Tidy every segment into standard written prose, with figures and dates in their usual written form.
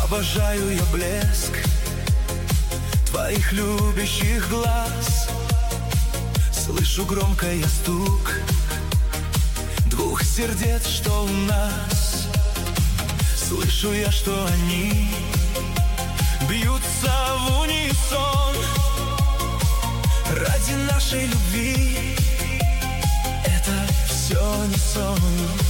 Обожаю я блеск твоих любящих глаз. Слышу громко я стук двух сердец, что у нас. Слышу я, что они бьются в унисон ради нашей любви. Это все не сон.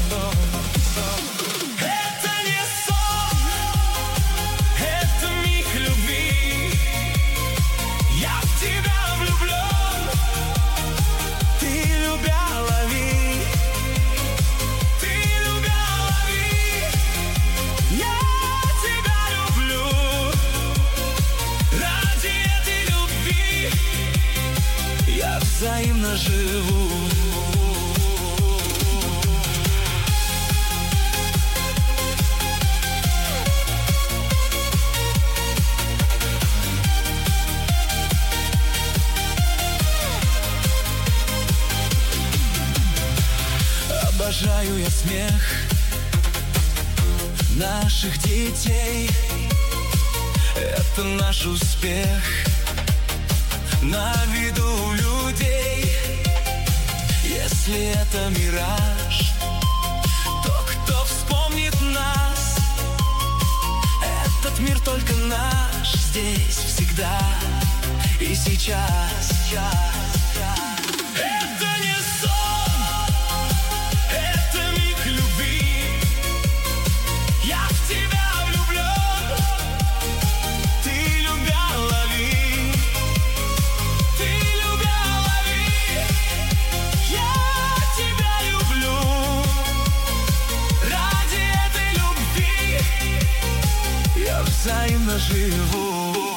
Это не сон, это миг любви. Я в тебя влюблен, ты любя лови, ты любя лови. Я тебя люблю, ради этой любви я взаимно живу. Обожаю я смех наших детей. Это наш успех на виду людей. Если это мираж, то кто вспомнит нас? Этот мир только наш, здесь всегда и сейчас. Это не сон, это миг любви. Я в тебя влюблен, ты любя лови, ты любя лови. Я тебя люблю, ради этой любви я взаимно живу.